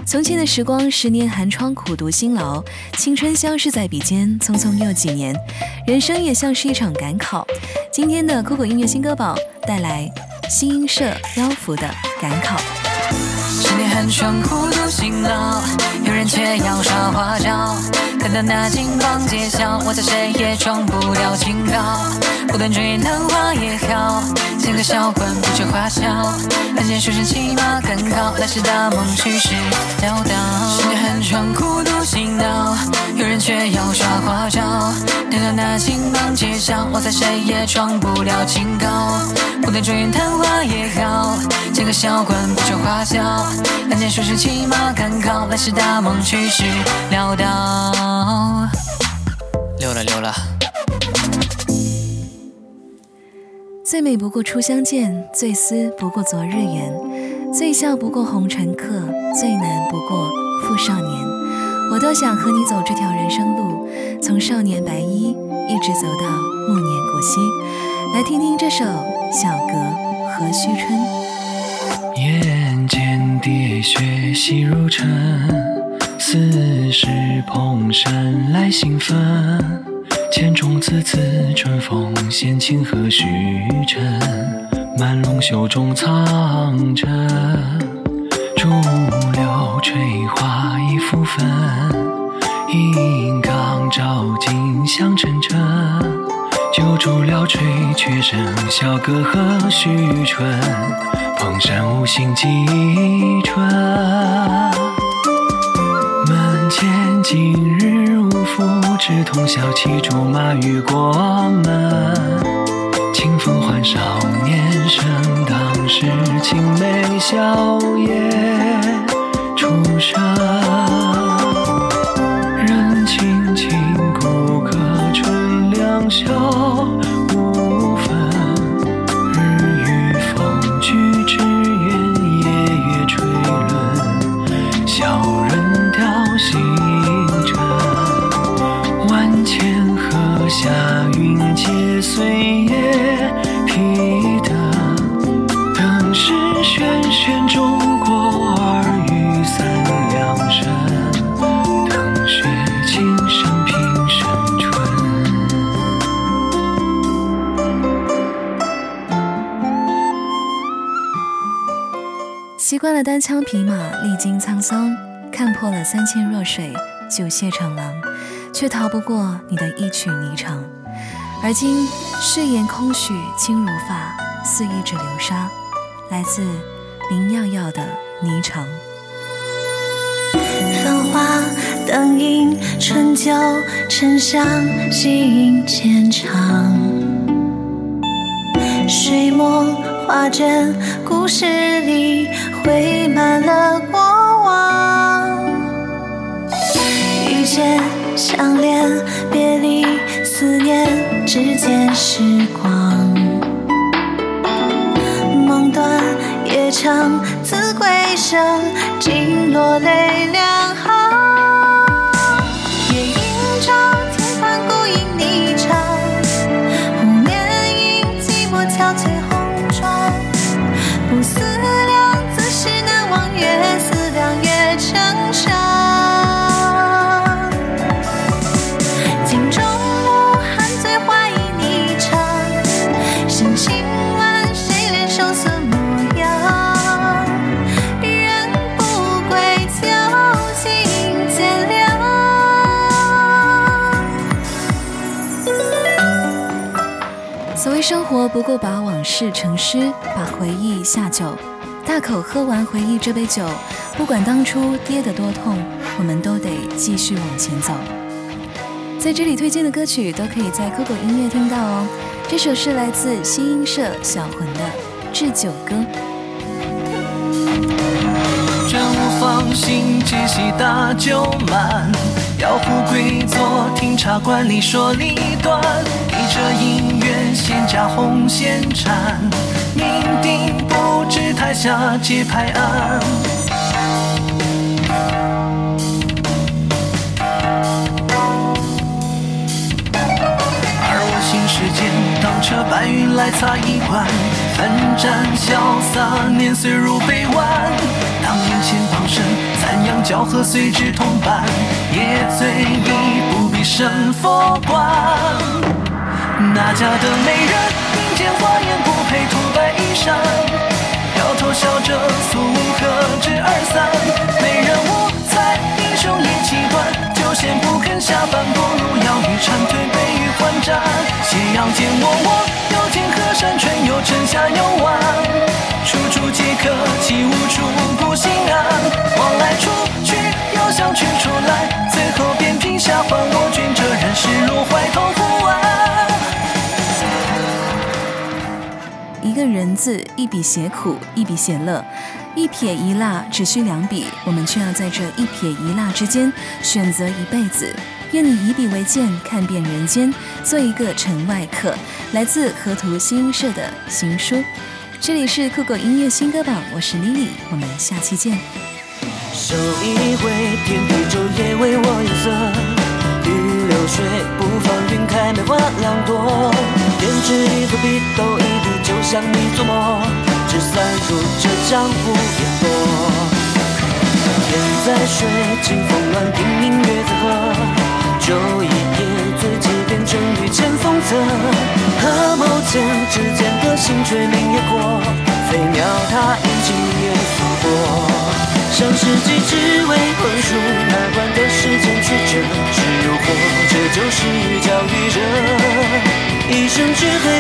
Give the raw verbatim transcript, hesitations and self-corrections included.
从前的时光，十年寒窗苦读辛劳，青春消逝在笔尖，匆匆又几年，人生也像是一场赶考。今天的酷狗音乐新歌榜带来新音社妖服的赶考。 十年寒窗苦读辛劳，有人却要耍花招。看到那金榜揭晓，我在谁也装不了清高。不断追男花也好，见个小官不止花销。案件书生骑马赶考，来时大梦去时潦倒。十年寒窗苦读辛劳，有人却要耍花招。看到那金榜揭晓，我在谁也装不了清高。不断追男花也好，见个小官不止花销。案件书生骑马赶考，来时大梦去时潦倒。溜了溜了。 最美不过初相见，最思不过昨日缘，最笑不过红尘客，最难不过负少年。我多想和你走这条人生路，从少年白衣一直走到暮年古稀。来听听这首小阁何须春。 眼见跌雪细如尘，似是蓬山来兴奋。千种字字春风闲情何须尘，满龙袖中藏着竹柳垂花一幅分。银缸照尽香沉沉，酒煮了吹却剩小阁何须春，蓬山无心几春。门前今日无复，只通宵骑竹马与过门。清风唤少年声，当时青梅笑靥出生。人轻轻顾客春两小无分，日与风举之远，夜月垂纶，小人调星辰。万千河下云皆岁月披灯，灯是轩轩中国儿雨三两声，腾雪轻声平生春。 习惯了单枪匹马，历经沧桑，看破了三千弱水，九谢长廊，却逃不过你的一曲霓裳。而今誓言空许，轻如发，似一指流沙，来自林耀耀的霓裳。 繁华灯影春酒，沉香细影渐长。水墨画卷，故事里绘满了过往。遇见相恋别离，思念之间时光。梦断夜长，自归声，尽落泪两行。夜莺照天畔孤影霓裳，湖面映寂寞憔悴红妆。不思量，自是难忘，越思量越成伤。镜中我含醉花影霓裳，深情挽谁怜羞涩模样。人不归，旧情渐凉。 所谓生活，不过把往事成诗，把回忆下酒。大口喝完回忆这杯酒，不管当初跌得多痛，我们都得继续往前走。在这里推荐的歌曲都可以在酷狗音乐听到哦。这首是来自新音社小魂的《致酒歌》。 正放心接戏大酒满，摇壶归坐，听茶馆里说理断。一折姻缘，仙家红线缠，酩酊不知台下皆拍案。而我心事间，当车白云来擦一碗，奋战潇洒，年岁如杯弯。当年前方生，残阳交合随之同伴，也醉意不必生佛观。那家的美人民间花颜不配涂白衣裳，摇头笑着诉何之二三。美人无才英雄也气短，就先不肯下凡，不如要与蝉蜕悲与欢战。斜阳见我我，又见河山春又春夏又晚，处处皆可泣，无处不心安。往来出去又想去出来，最后便凭下还我君这人世如怀痛呼完。 一个人字，一笔写苦，一笔写乐，一撇一捺只需两笔，我们却要在这一撇一捺之间选择一辈子。愿你以笔为鉴，看遍人间，做一个城外客。来自河图新音社的新书。这里是酷狗音乐新歌榜，我是 Lily， 我们下期见。 手一挥，天地昼夜为我颜色，雨流水不放云开，梅花浪多。胭脂一挥，笔斗一滴，就像你作墨，纸散入这江湖烟波。天在水，清风乱，听明月在河，酒一夜，醉几遍，终于见风泽。合眸间，只见得星坠明月过，飞鸟踏影，今夜复过。上世纪只为横竖，哪管的时间曲折，是如火，这就是寓教于热。一生只黑